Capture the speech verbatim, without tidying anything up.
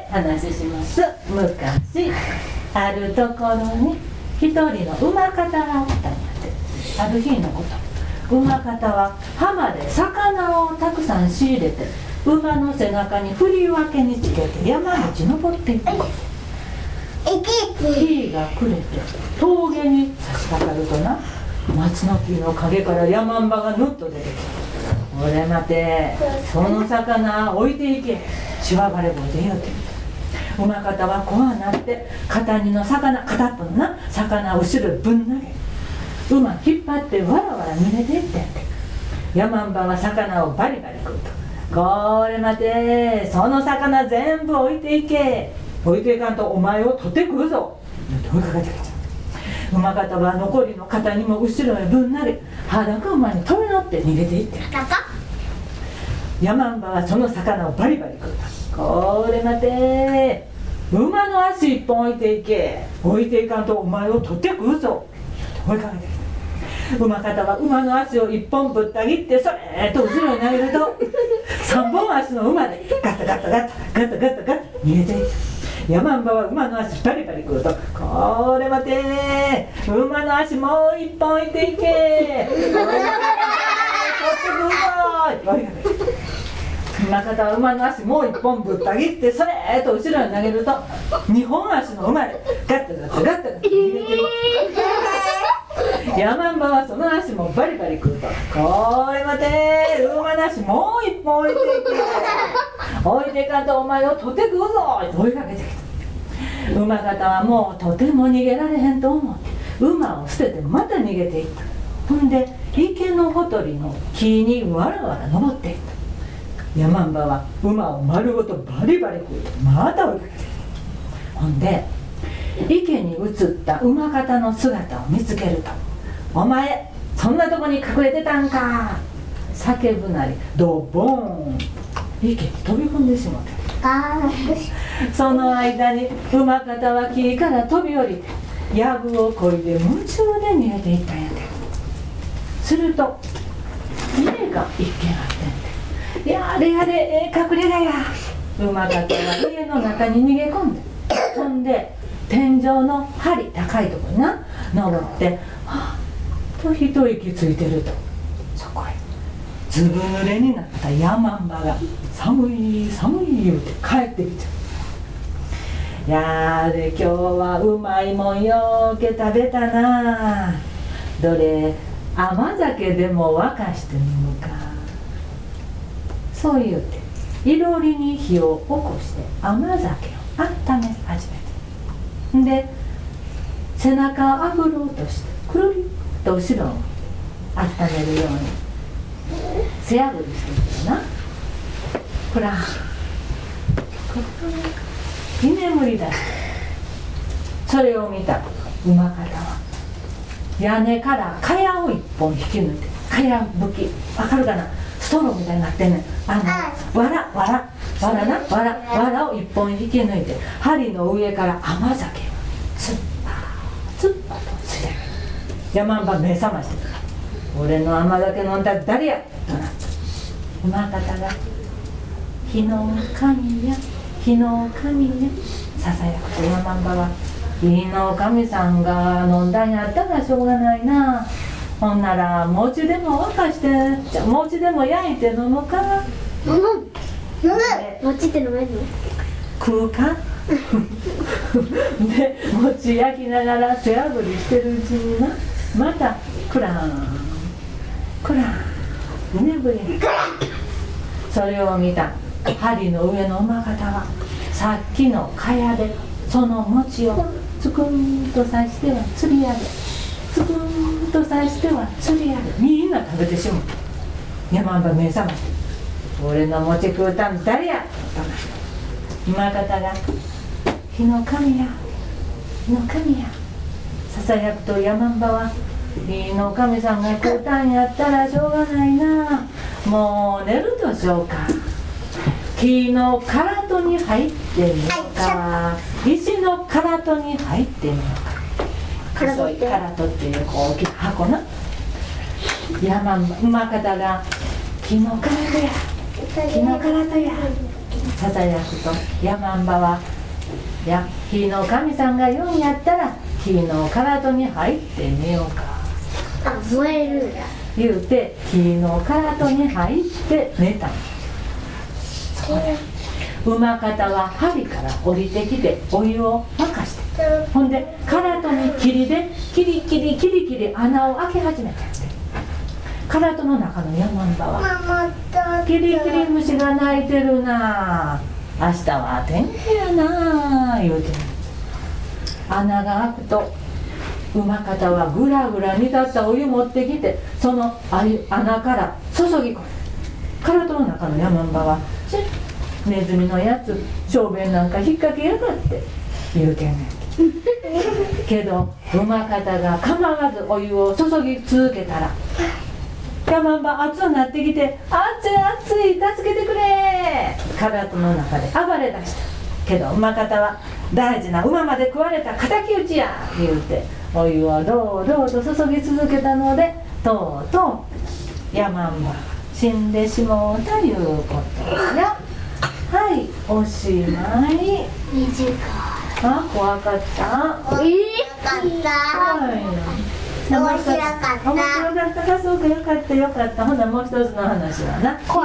話します。昔あるところに一人の馬方がおったんやって。ある日のこと、馬方は浜で魚をたくさん仕入れて馬の背中に振り分けにつけて山道登っていった。日が暮れて峠に差し掛かるとな、松の木の陰から山んばがぬっと出てきた。俺待て、その魚置いていけ、しわがれ棒で言うてみた。馬方は怖なって片荷の魚、片っぽのな魚を後ろへぶん投げ、馬引っ張ってわらわら逃げていってんて。山んばは魚をバリバリ食うと、これ待て、その魚全部置いていけ、置いていかんとお前を取ってくるぞって追いかけてきた。馬方は残りの肩にも後ろへぶん投げ、裸馬に飛び乗って逃げていって、山んばはその魚をバリバリ食うた。これ待て、馬の足一本置いていけ、置いていかんとお前を取ってくるぞって追いかけてきた。馬方は馬の足を一本ぶった切ってそれーっと後ろに投げると三本足の馬でガタガタガタガタガタガタ逃げていった。山んばは馬の足バリバリ食うと、これ待て、馬の足もう一本置いていけ、取ってくるぞーって追いかけてきた。馬方は馬の足もう一本ぶった切ってそれーっと後ろに投げると二本足の馬でガタガタガタガタ逃げていった。山んばはその足もバリバリ食うと、これ待て、馬の足もう一本置いていけ、置いていかんとお前を取ってくるぞって追いかけてきた。馬方はもうとても逃げられへんと思って馬を捨ててまた逃げていった。ほんで池のほとりの木にわらわら登っていった。山んばは馬を丸ごとバリバリ食うとまた追いかけてきた。ほんで池に映った馬方の姿を見つけると、お前そんなとこに隠れてたんか叫ぶなりドボーン池に飛び込んでしまった。その間に馬方は木から飛び降りて藪をこいで夢中で逃げていったんやて。すると家が一軒あってんて、やれやれええ隠れ家や。馬方は家の中に逃げ込んで、ほんで天井の梁高いところにな登って、はぁと一息ついてると、そこへずぶ濡れになった山んばが寒い寒い言うて帰ってきちゃう。やーで今日はうまいもんよーけ食べたな。どれ甘酒でも沸かして飲むか。そう言うていろりに火を起こして甘酒を温め始めて、で背中をあぶろうとしてくるりっと後ろを温めるように背あぶりしてるよな。ほら居眠りだして、それを見た馬方は屋根から蚊帳を一本引き抜いて、蚊帳吹きわかるかな、ストローみたいになってんねん。あのわらわらわらなわらわらを一本引き抜いて針の上から甘酒をつっぱつっぱとつれる。山んば目覚ましてた。俺の甘酒飲んだら誰やとなった。馬方が日の神や日の神やささやくと山んばは、日の神さんが飲んだんやったらしょうがないな。ほんなら餅でも沸かして、じゃ餅でも焼いて飲むか。 飲む飲む餅って飲めるの？ 食うかで餅焼きながら背あぶりしてるうちにな、またクランクラン居眠り。それを見た針の上の馬方はさっきの蚊帳でその餅をつくんと刺しては釣り上げ、つくんと刺しては釣り上げ、みんな食べてしまう。山んば目覚まして、俺の餅食うたん誰やと馬方が日の神や日の神やささやくと山んばは、日の神さんが食うたんやったらしょうがないな、もう寝るとしようか。木の唐戸に入ってみようか、石の唐戸に入ってみようか。細い唐戸っていう大きな箱な。山んば馬方が木の唐戸や木の唐戸やささやくと、ヤマンバは「いや、火の神さんが言うんやったら火の体に入って寝ようか」 あ、燃えるんだ。 言うて火の体に入って寝たの。そこで馬方は針から降りてきてお湯を沸かして、ほんで体に霧でキリキリキリキリ穴を開け始めたんで、体の中のヤマンバは「キリキリ虫が鳴いてるな、明日は天気やな」言うて、穴が開くと馬方はぐらぐら煮立ったお湯持ってきて、その穴から注ぎ込む。体の中のヤマンバは「チッ、ネズミのやつ、小便なんか引っ掛けやがって」言うてんねんけど、馬方が構わずお湯を注ぎ続けたら、ヤマンバ熱くなってきて「熱い熱い、助けてくれ」体の中で暴れ出した。けど馬方は「大事な馬まで食われた敵討ちや」言うてお湯をどうどうと注ぎ続けたので、とうとうヤマンバが死んでしもうたいうことや。はい、おしまい。 短い。 あ、怖かった。 えー、よかった。 はい。 面白かった。 面白かったか、そうか、よかったよかった。ほなもう一つの話はな。